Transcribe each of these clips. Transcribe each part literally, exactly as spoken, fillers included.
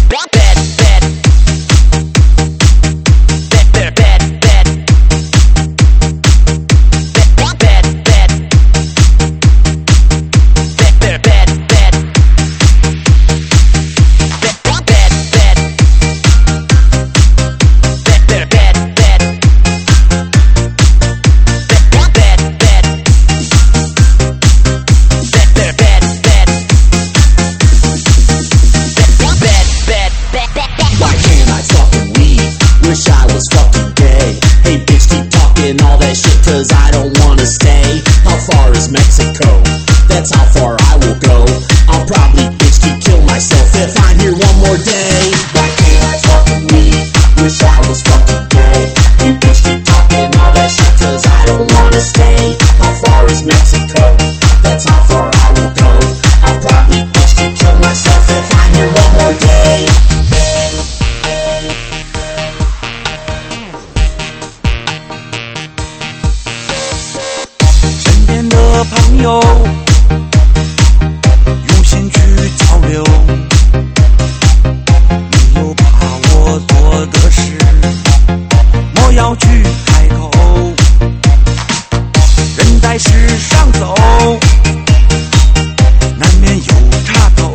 Cause I don't wanna stay. How far is Mexico? That's how far I will go. I'll probably bitch keep kill myself if I'm here one more day. Why can't I fucking leave? Wish I was fucking gay. You bitch keep talking all that shit cause I don't wanna stay. How far is Mexico? That's how far I will go. I'll probably bitch keep kill myself if I'm here one more day. 朋友用心去交流，没有把我做的事莫要去开口，人在世上走难免有岔头，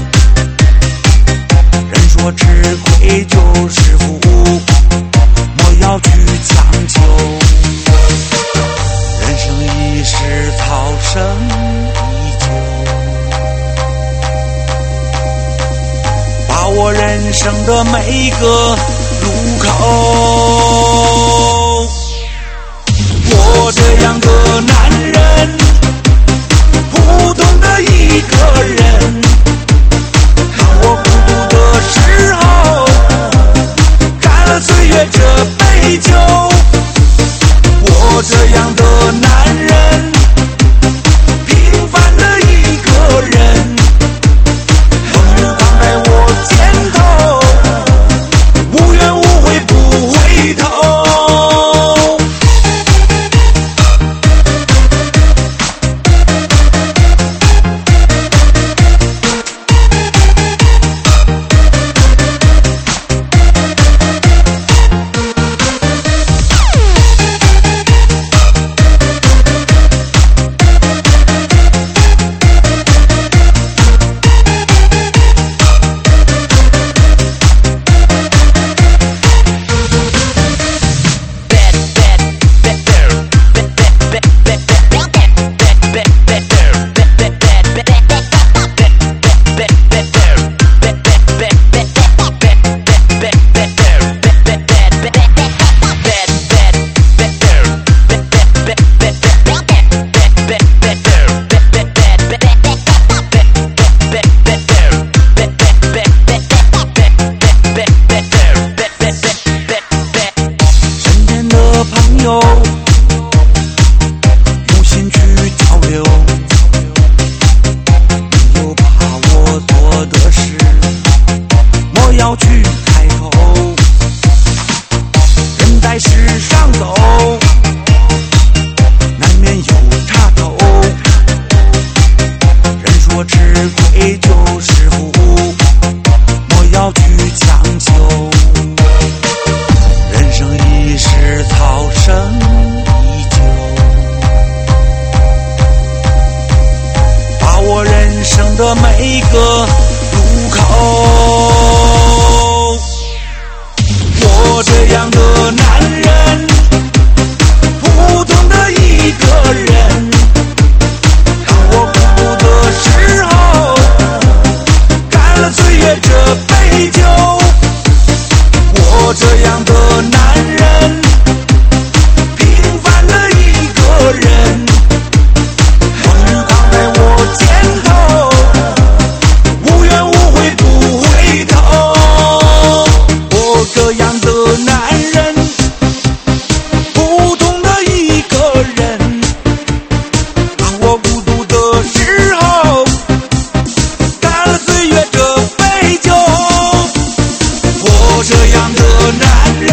人说吃亏就是福，莫要去强求，人生一世草生依旧，把握人生的每一个路口。我这样的男人，普通的一个人，当我孤独的时候，干了岁月这杯酒。我这样的男人，平凡的一个人，风雨扛在我肩头，无怨无悔不回头。用心去交流，没有把我做的事莫要去开口，人在世上走难免有岔头，人说吃亏就是福，莫要去强求，人生一世草生依旧，把握人生的每一个路口。我这样的男人，普通的一个人，当我孤独的时候，干了岁月这杯酒。我这样的男人，平凡的一个人，风雨扛在我肩头，无怨无悔不回头。我这样的男人，普通的一个人，当我孤独的时候，干了岁月这杯酒。我这样的男人，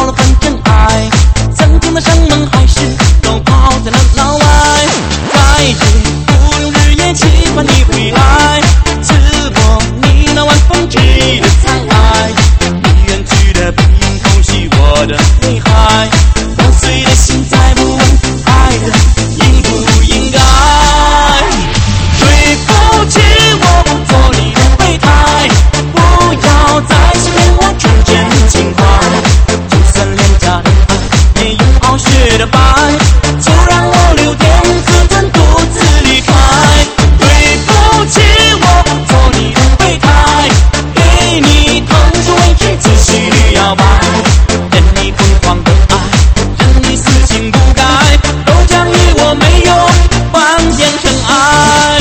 到了份真爱，曾经的山盟海誓都抛在了脑外。在日不用日夜期盼你回来，赐我你那晚风致意的灿爱。你远去的背影偷袭我的泪海，破碎的心再不问爱的应不应该。对不起，我不做你的备胎，不要再欺骗我纯真情怀。就算廉价的爱也有傲雪的白，就让我留点自尊独自离开。对不起，我不做你的备胎，给你疼痛为止继续摇摆。任你疯狂的爱，任你死性不改，都将与我没有半点尘埃。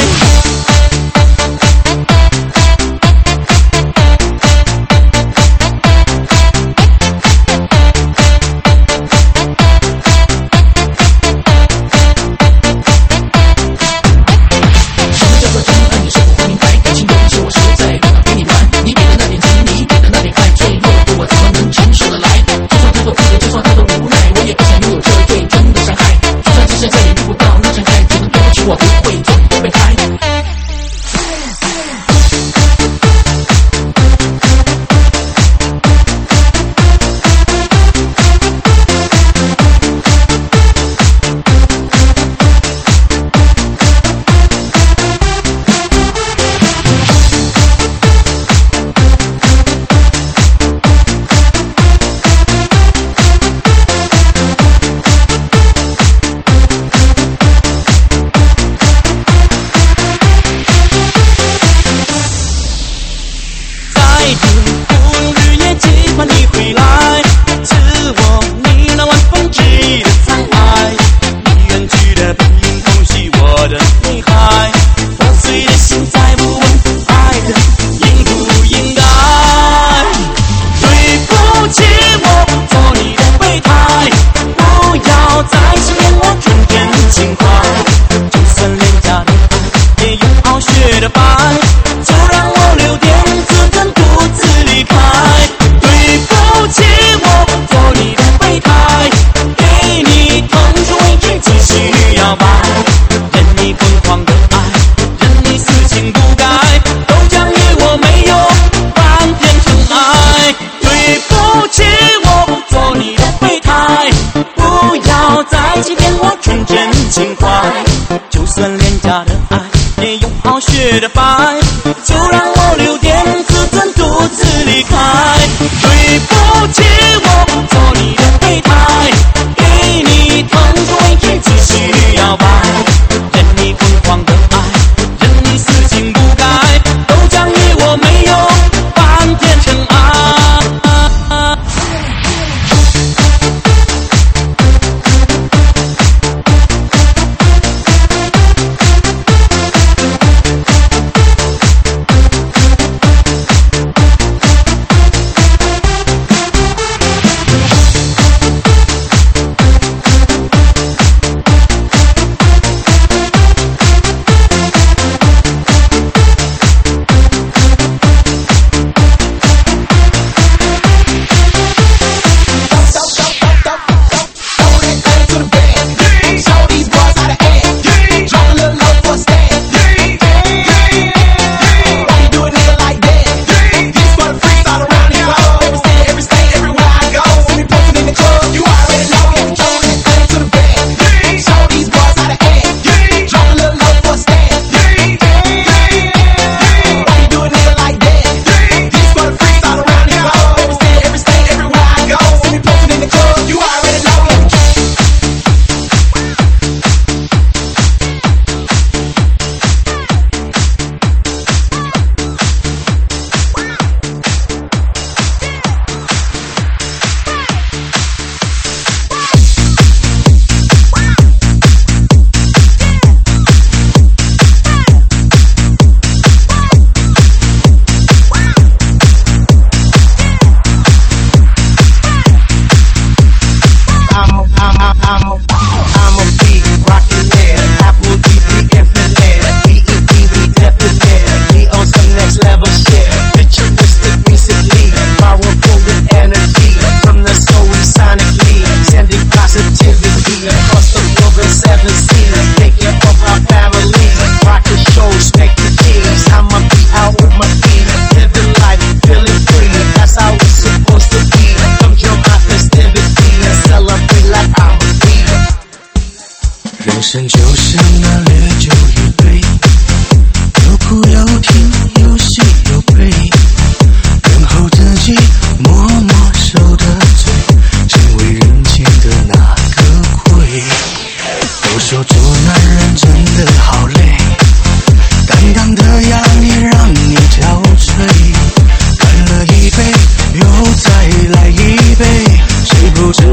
就算廉价的爱也有傲雪的白，就让我留点自尊独自离开。对不起，我不做你的备胎，给你疼痛为止继续摇摆。任你疯狂的爱，任你死性不改，都将与我没有半点尘埃。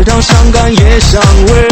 道伤感也伤胃。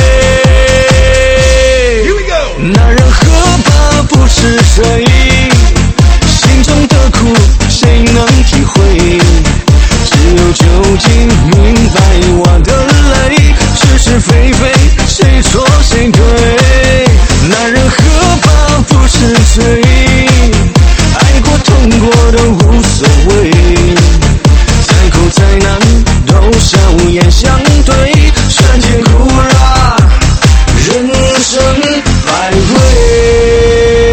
男人何怕不是罪，心中的苦谁能体会？只有究竟明白我的泪，是是非非谁错谁对。男人何怕不是罪，爱过痛过都无所谓，再苦再难都笑颜相对，酸甜苦辣人生百味。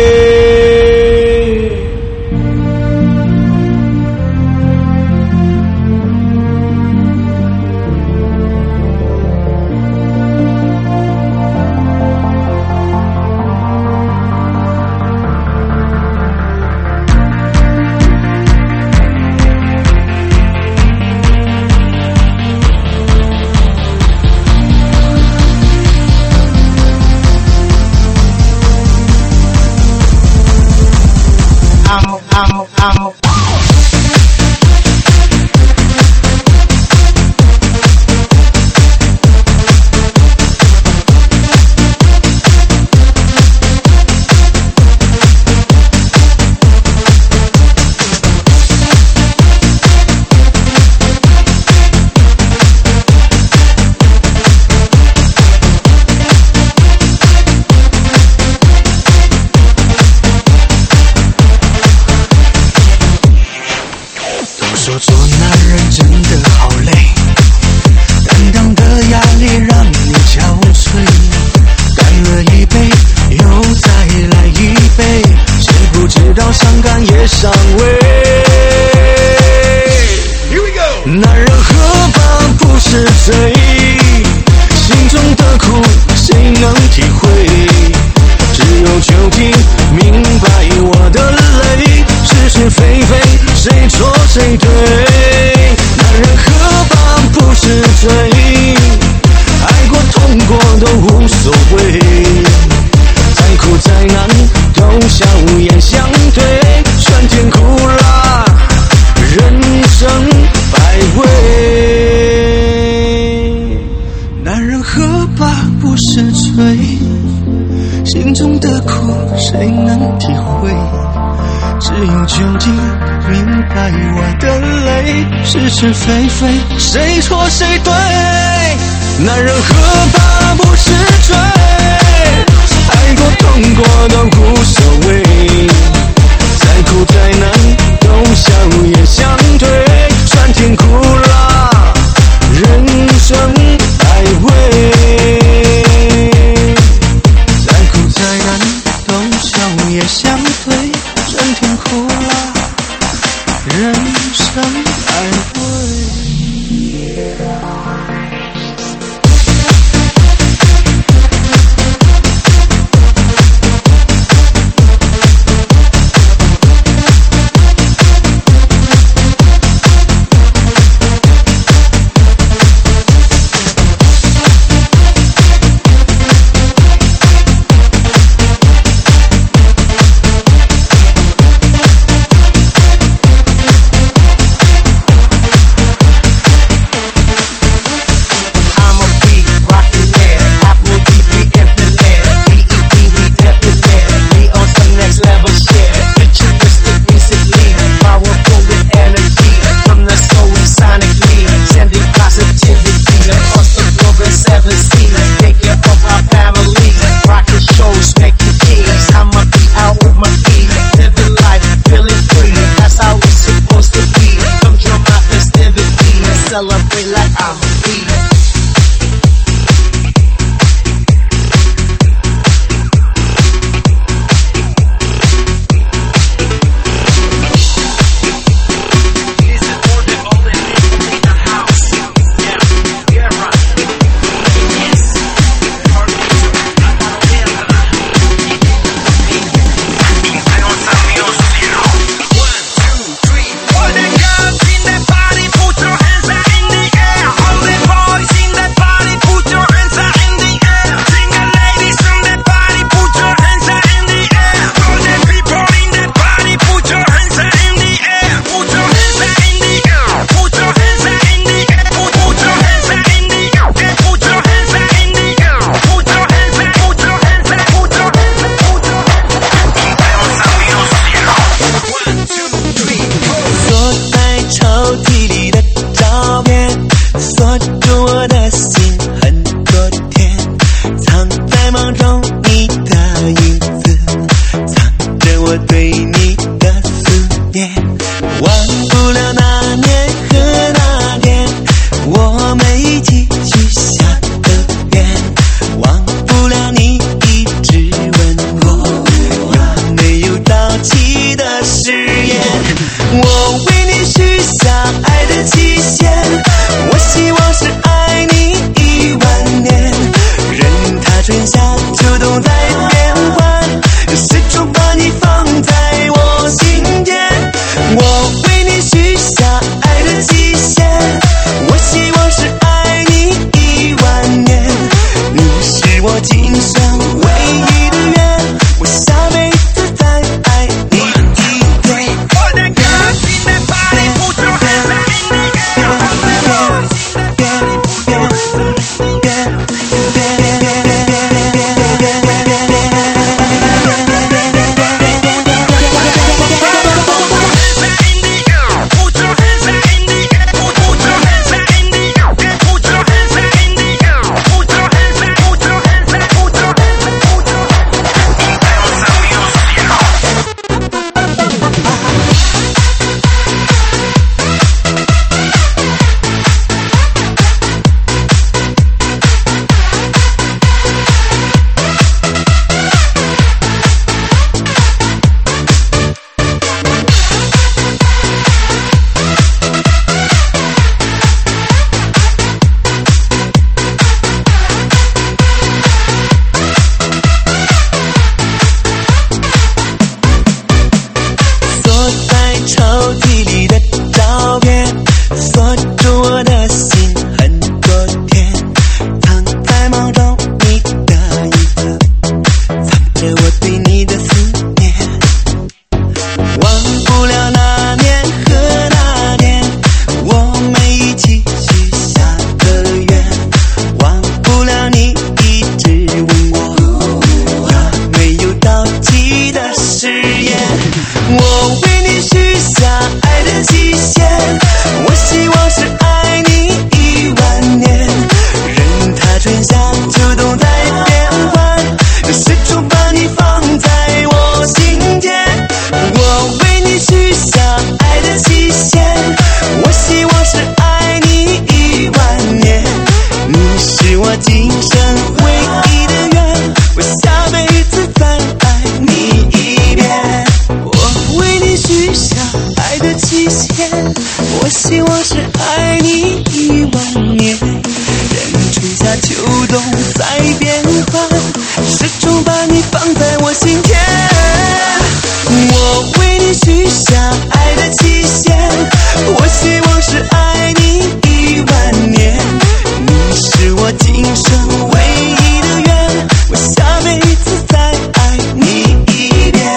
是是非非谁错谁对，男人何怕不是罪，爱过痛过都无所谓，再苦再难都笑颜相对，酸甜苦辣人生百味，再苦再难都笑颜相对，酸甜苦辣人生百味。 春夏秋冬在变换，始终把你放在我心间。我为你许下爱的期限，我希望是爱你一万年。你是我今生唯一的愿，我下辈子再爱你一遍。我希望是爱你一万年，任春夏秋冬在变换，始终把你放在我心间。我为你许下爱的期限，我希望是爱你一万年。你是我今生唯一的愿，我下辈子再爱你一遍。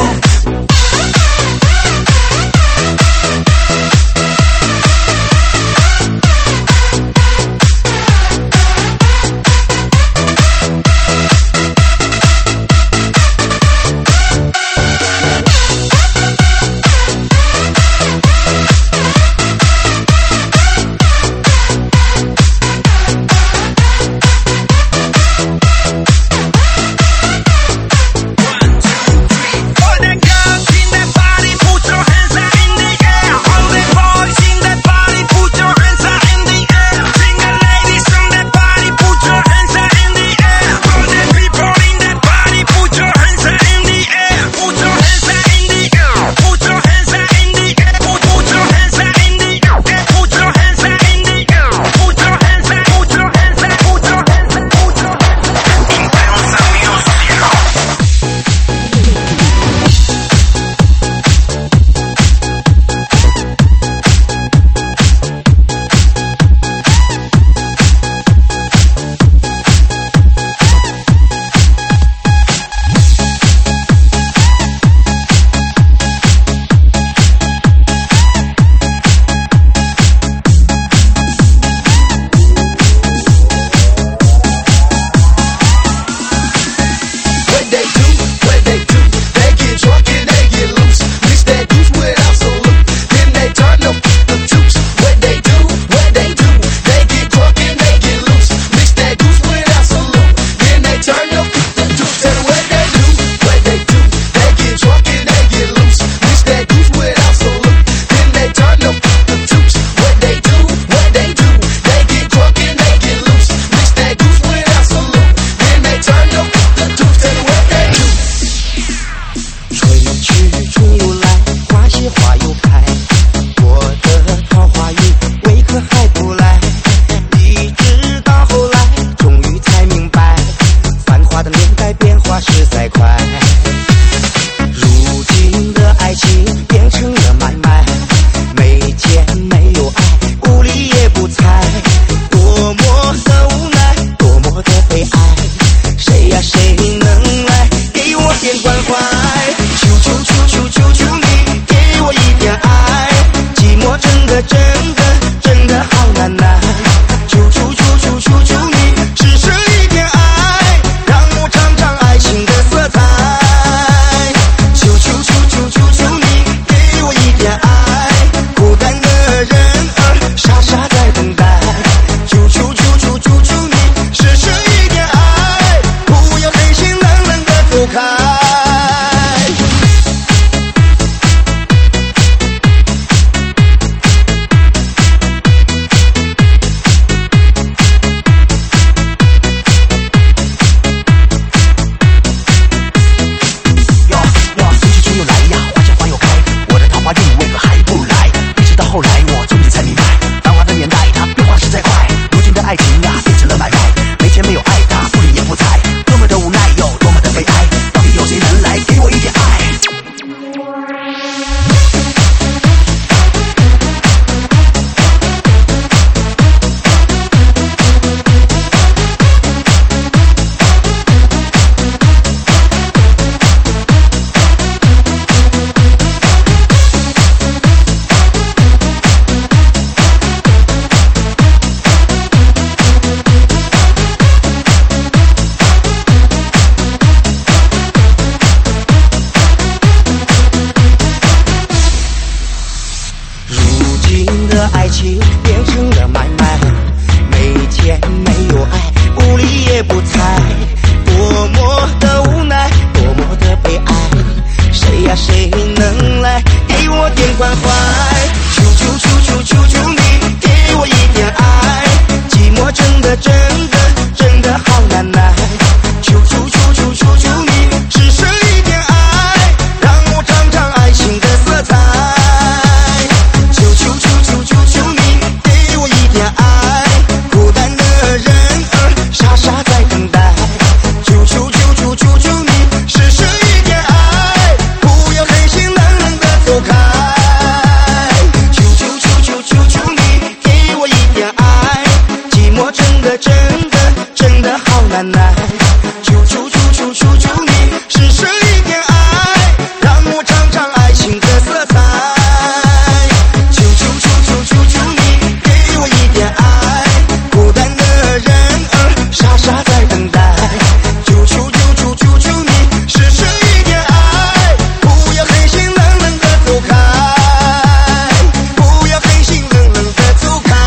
真的真的好难耐，求求求求求求你施舍一点爱，让我尝尝爱情的色彩。求求求求求求你给我一点爱，孤单的人儿傻傻在等待。求求求求求求你施舍一点爱，不要黑心冷冷的走开，不要黑心冷冷的走开。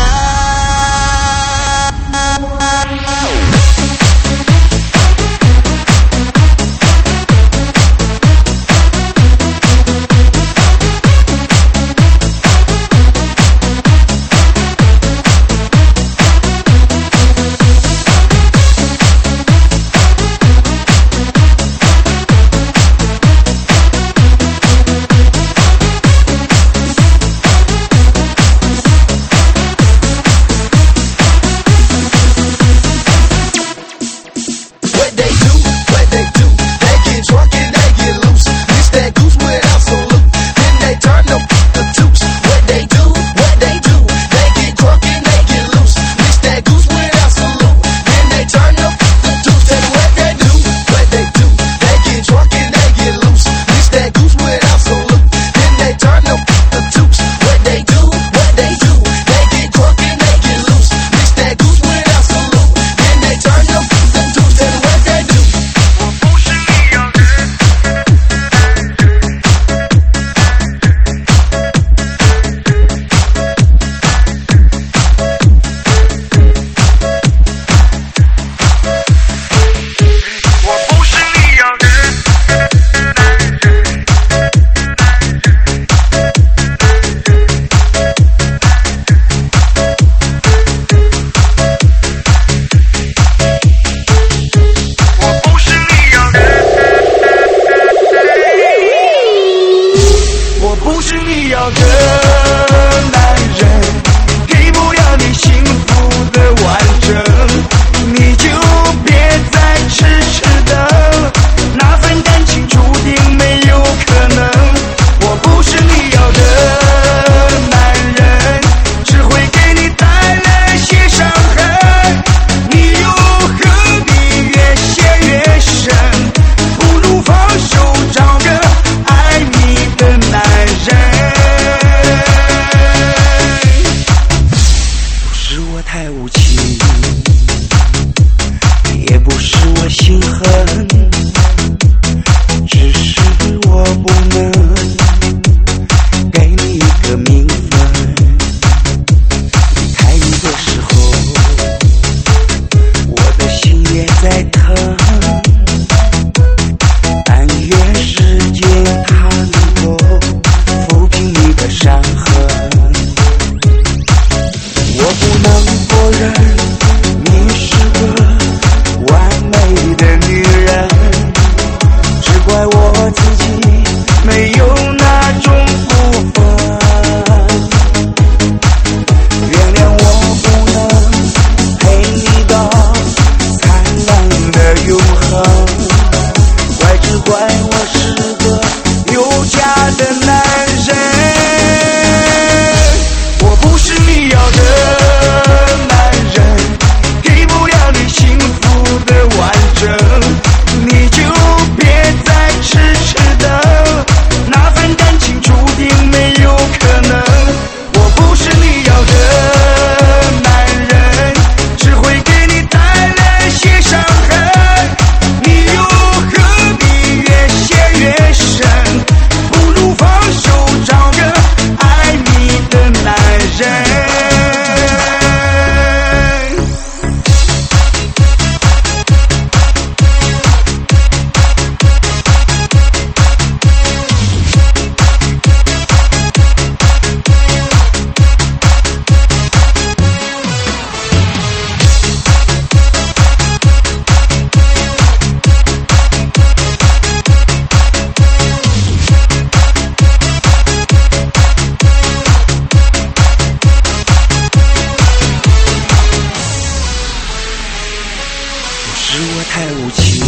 太无情，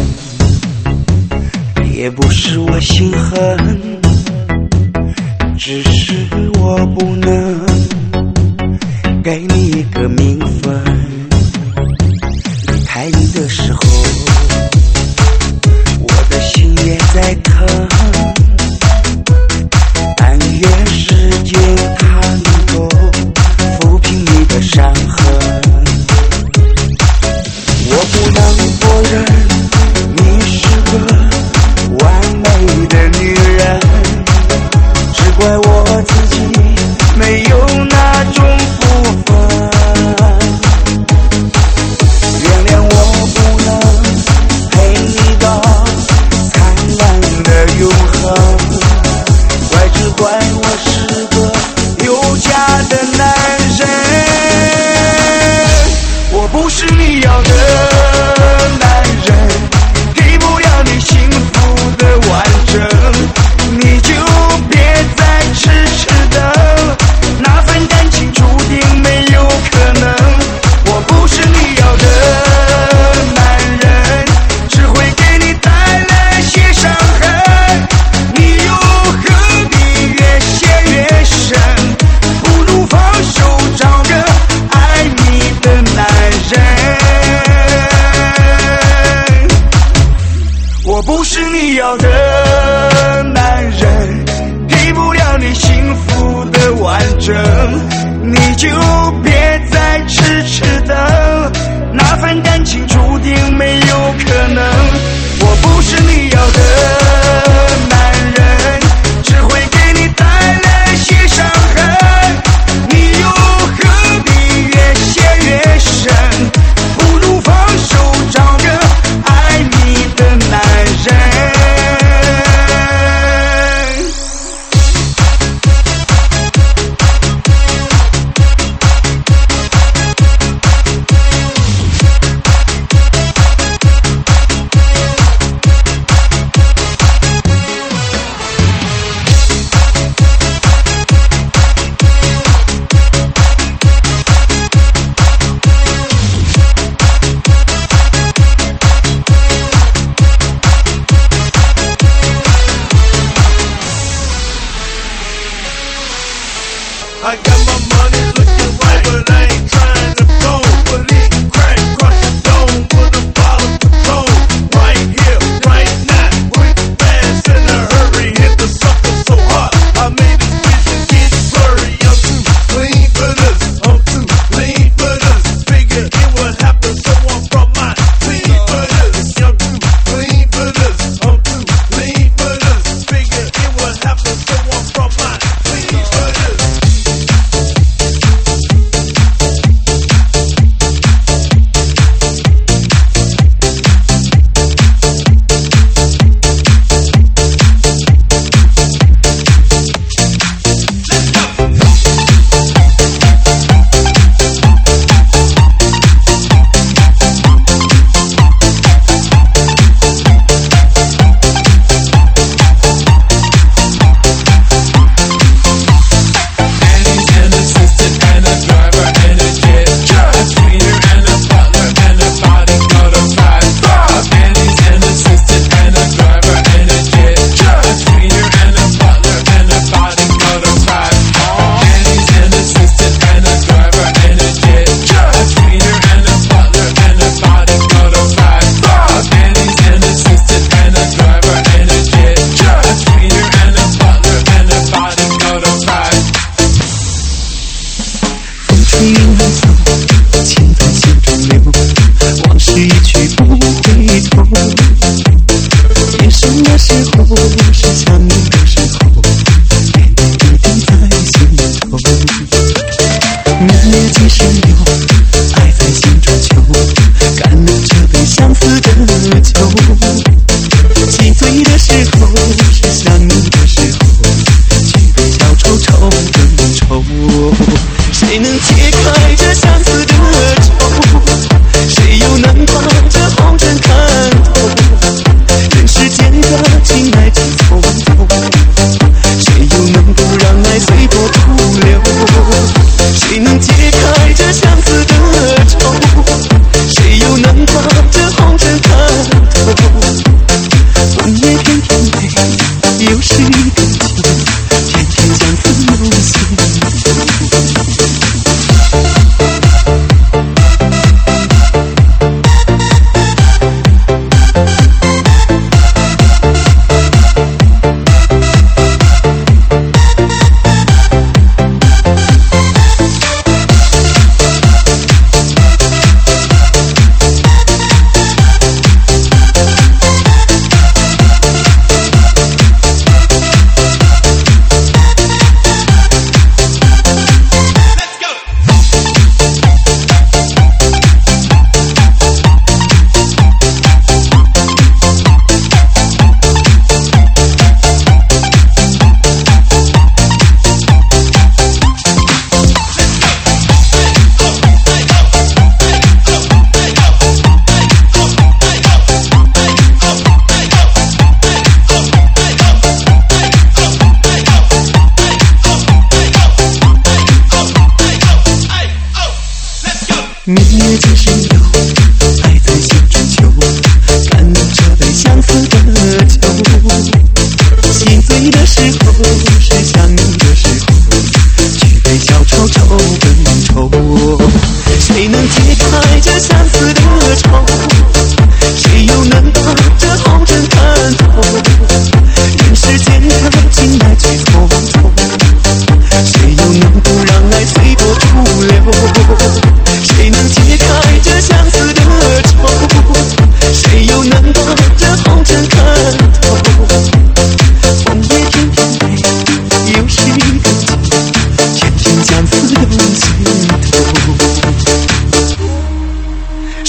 也不是我心狠，只是我不能给你一个名分。 的时候，我的心也在疼。但愿时间它能够抚平你的伤痕。我不能否认你是个完美的女人，只怪我自己没有那种福分。原谅我不能陪你到灿烂的永恒，怪只怪我是个有家的男人。我不是你要的男人，给不了你幸福的完整，你就别再痴痴等，那份感情注定没有可能。我不是你要的男人，只会给你带来些伤痕，你又何必越陷越深？不如放手，找个爱你的男人。我不是你要的男人，给不了你幸福的完整，你就别再痴痴等，那份感情注定没有可能。我不是你要的男人，只会给你带来些伤痕，你又何必越陷越深？不如放手，找个爱你的男人。 I got my money looking right, but I ain't trying to go. Believe crack, crush the dome, put a bottle Patron. Right here, right now, quick, fast, in a hurry. Hit the sucker so hard, I made his vision get blurry. I'm too clean for this, I'm too lean for this. Figure it would happen, so I'm from my team for this. I'm too clean for this, I'm too lean for this. Figure it would happen, so I'm from my team for this.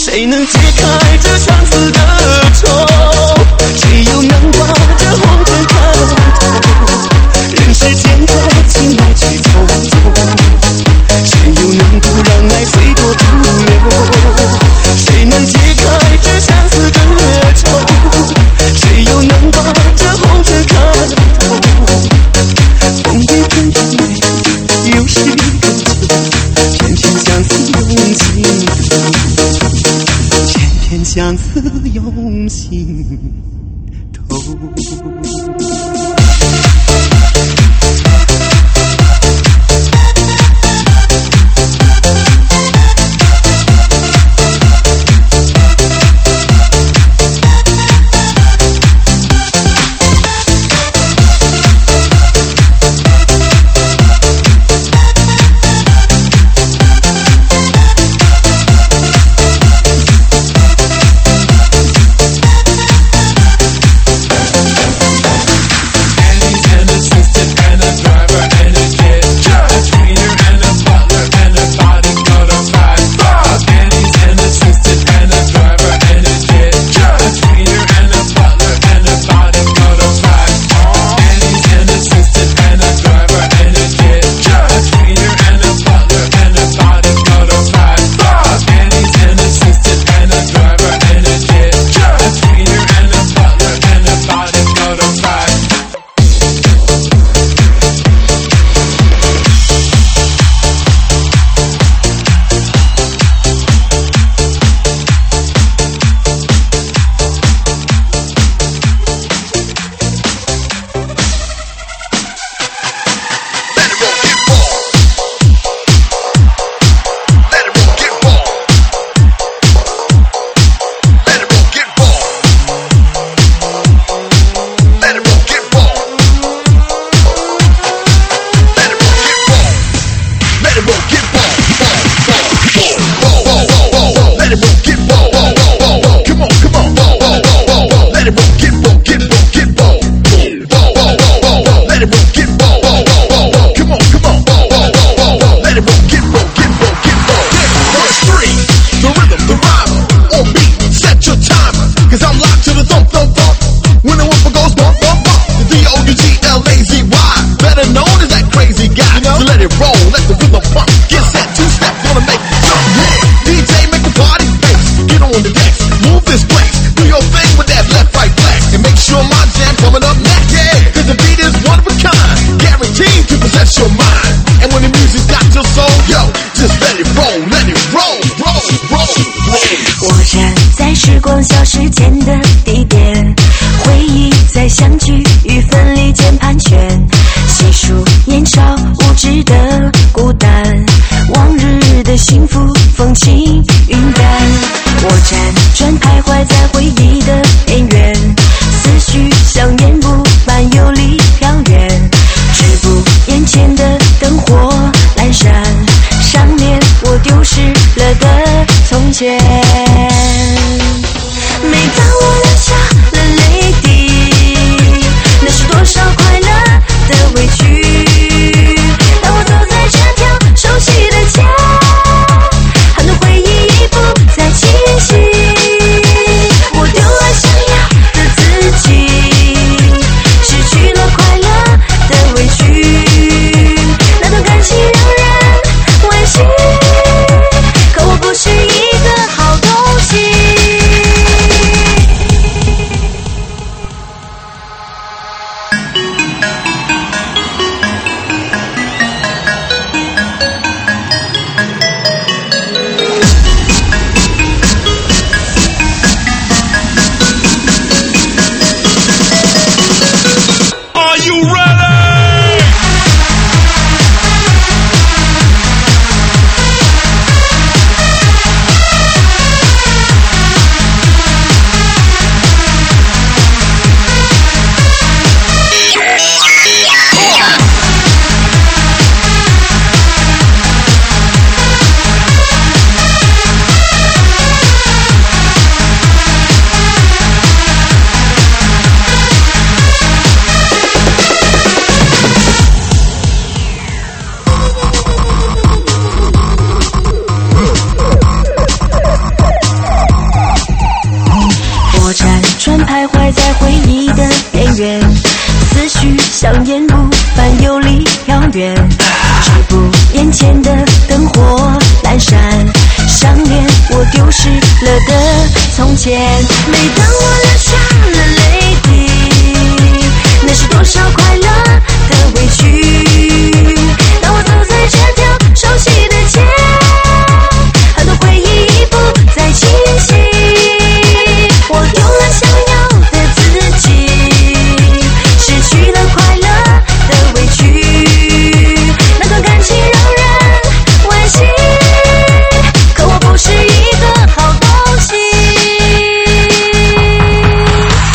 谁能解开这相思的愁？谁又能把这红尘看透？人世间的情来去匆匆，谁又能够让爱随波逐流？谁能解开这相思的愁？谁又能把这红尘看透？风雨纷飞，有谁可求？偏偏相思用心头，偏偏相思用心头。 当我走在这条熟悉的街，很多回忆的从前。每当我流下了泪滴，那是多少快乐的委屈。当我走在这条熟悉的街，很多回忆已不再清晰。我丢了想要的自己，失去了快乐的委屈。那段感情让人惋惜，可我不是一个好东西。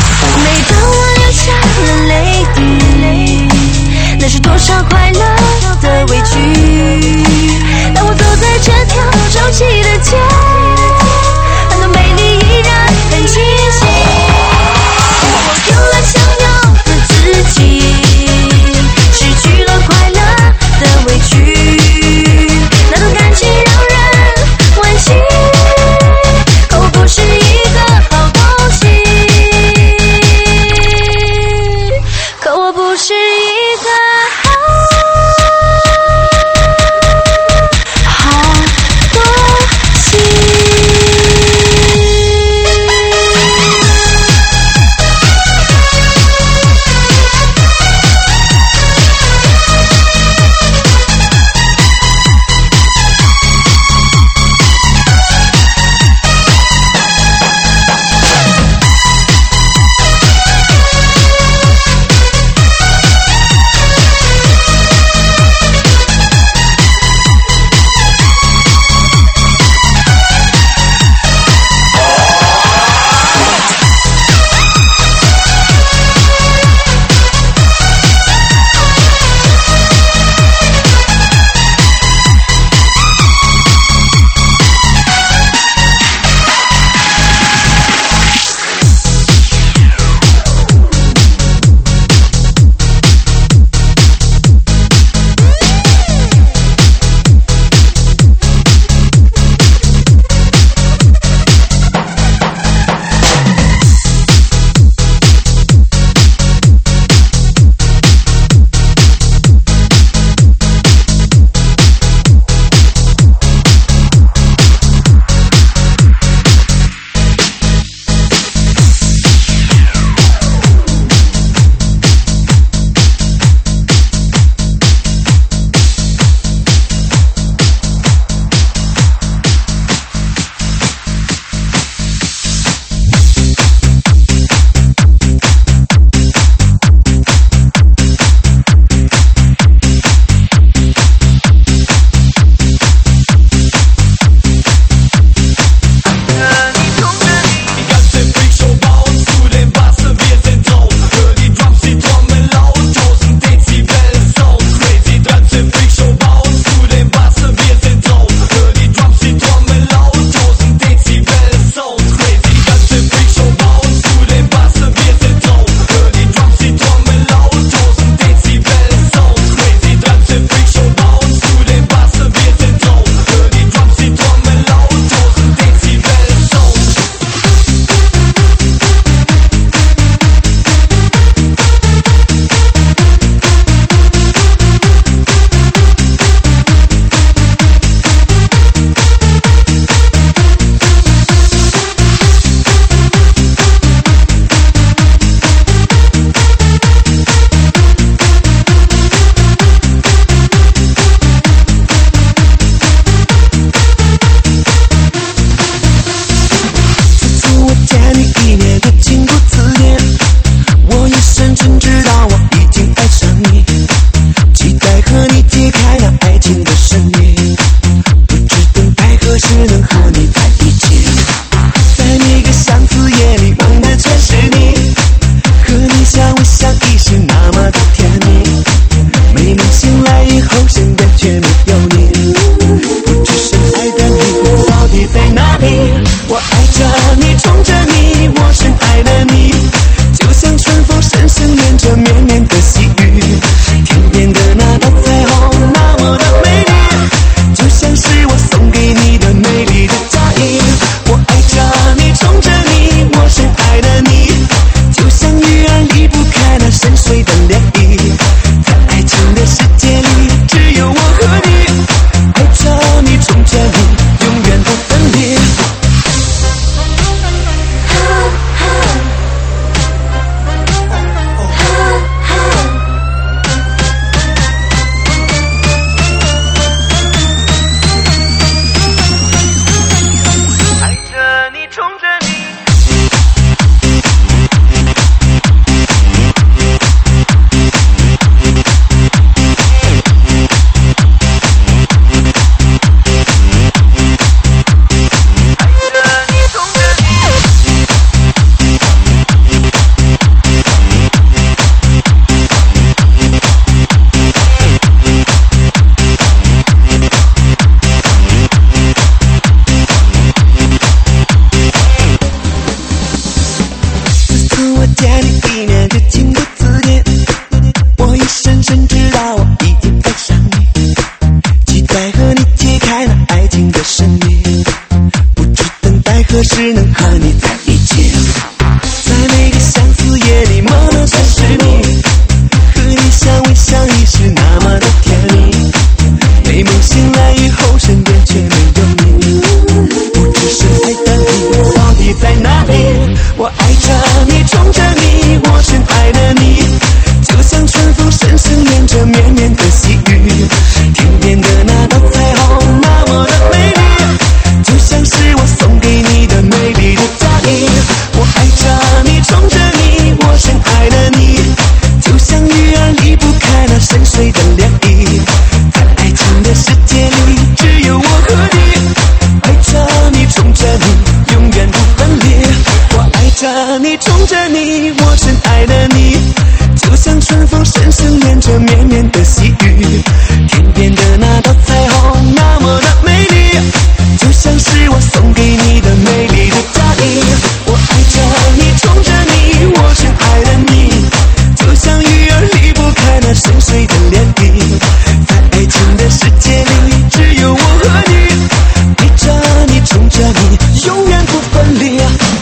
和你在一起，在每个相思夜里，梦的全是你，和你相偎相依是那么的甜蜜。美梦醒来以后，身边却没有你，不知深海的你到底在哪里？我爱着你，宠着你，我深爱的你，就像春风深深恋着绵绵的细雨，天边的那道彩虹那么的美丽，就像是我送给你的美丽的嫁衣。我爱着你，宠着你，我深爱的你，就像鱼儿离不开那深水的涟漪，在爱情的世界里，只有我和你，爱着你，宠着你，永远不分离。我爱着你，宠着你，我深爱的你，就像春风深深恋着绵绵的细雨，天边的那道彩虹那么的美丽，就像是我送给你的美丽的嫁衣。我爱着你，宠着你，我深爱的你，就像鱼儿离不开那深水的涟漪，在爱情的世界里，只有我和你，爱着你，宠着你，永远不分离。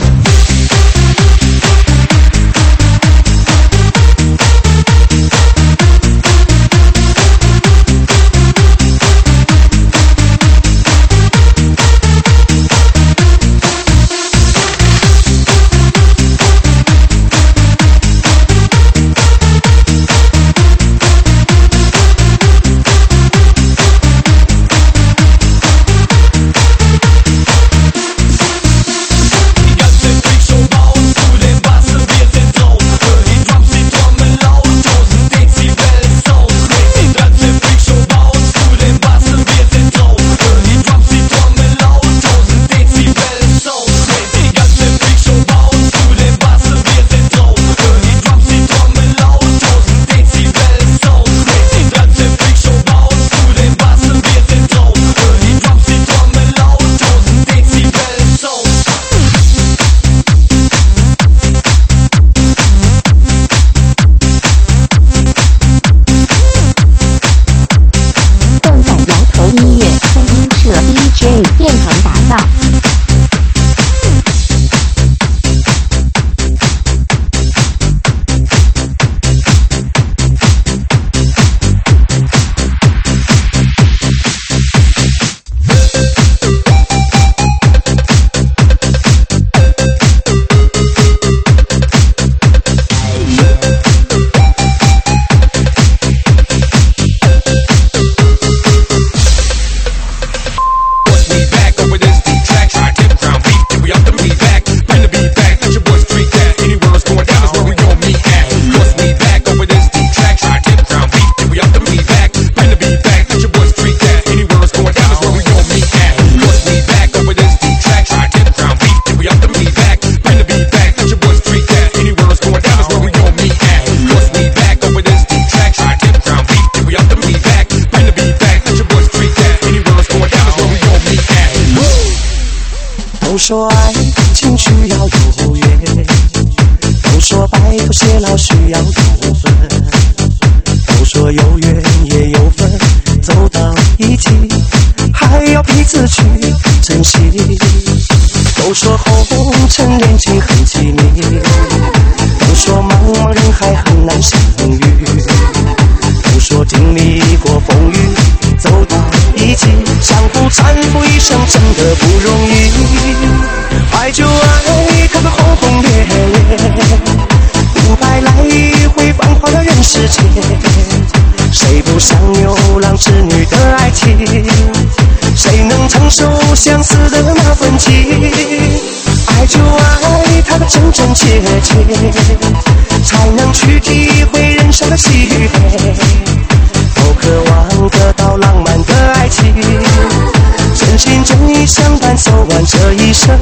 都说爱情需要有缘，都说白头偕老需要有分，都说有缘也有分，走到一起还要彼此去珍惜。都说红尘恋情很凄迷，都说茫茫人海很难相遇，都说经历过风雨走到一起，相互搀扶一生真的不容易。爱就爱它个轰轰烈烈，不白来一回繁华的人世间，谁不想有郎织女的爱情？谁能承受相思的那份情？爱就爱它个真真切切，才能去体会人生的喜与悲。都渴望得到浪漫的爱情，真心真意相伴走完这一生。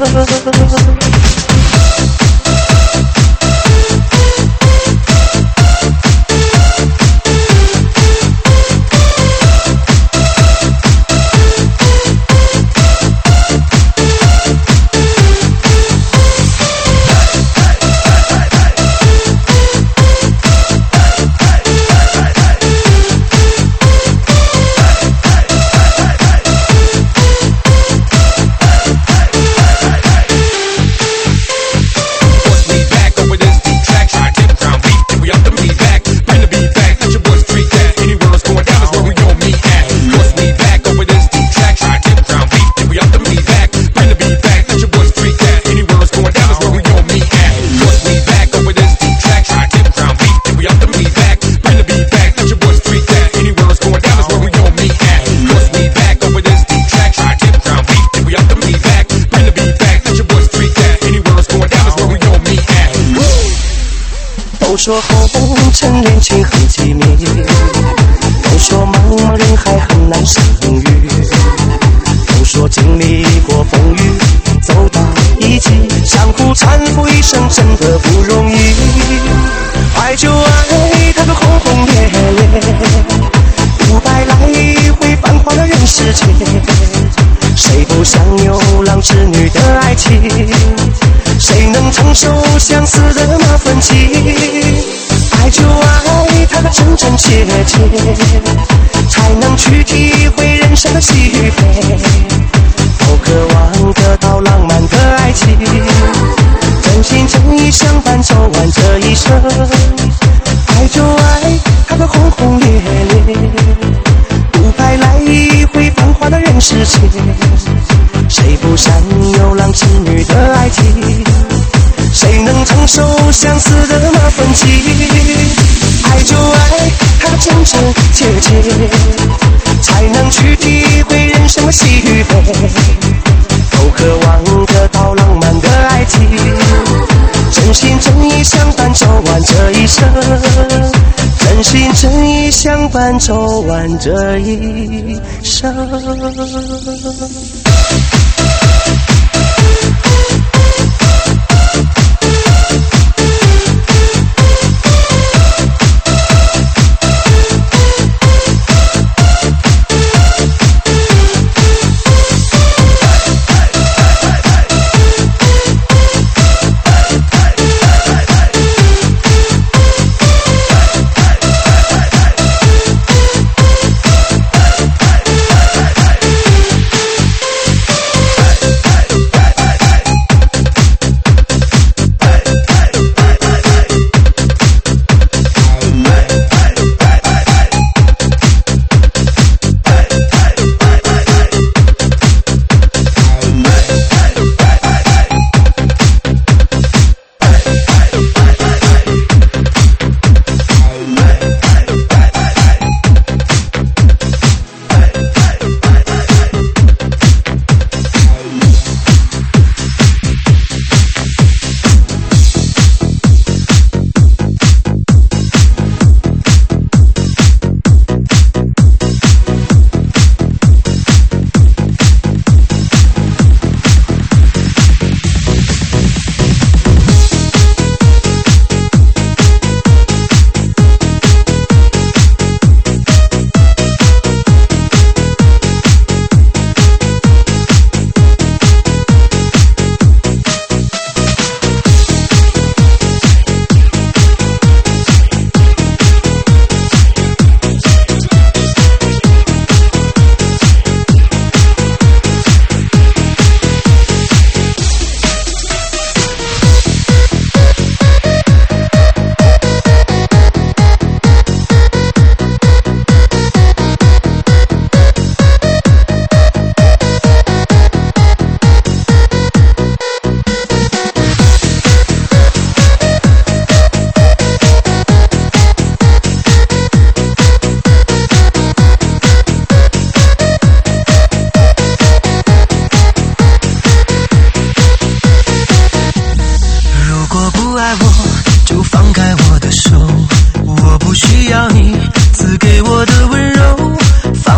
都说红尘恋情很寂灭，都说茫茫人海很难相遇，都说经历过风雨走到一起，相互搀扶一生真的不容易。爱就爱它个轰轰烈烈，五百来回繁华的人世间，谁不想有郎织女的爱情？谁能承受相思的那份情？爱就爱它个真真切切，才能去体会人生的喜与悲。都渴望得到浪漫的爱情，真心真意相伴走完这一生。爱就爱它个轰轰烈烈，五百来回繁华的人世间，谁不想有郎织女的爱情？谁能承受相思的那份情？爱就爱它真真切切，才能去体会人生的喜与悲。都渴望得到浪漫的爱情，真心真意相伴走完这一生，真心真意相伴走完这一生。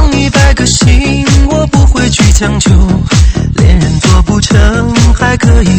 强求，恋人做不成，还可以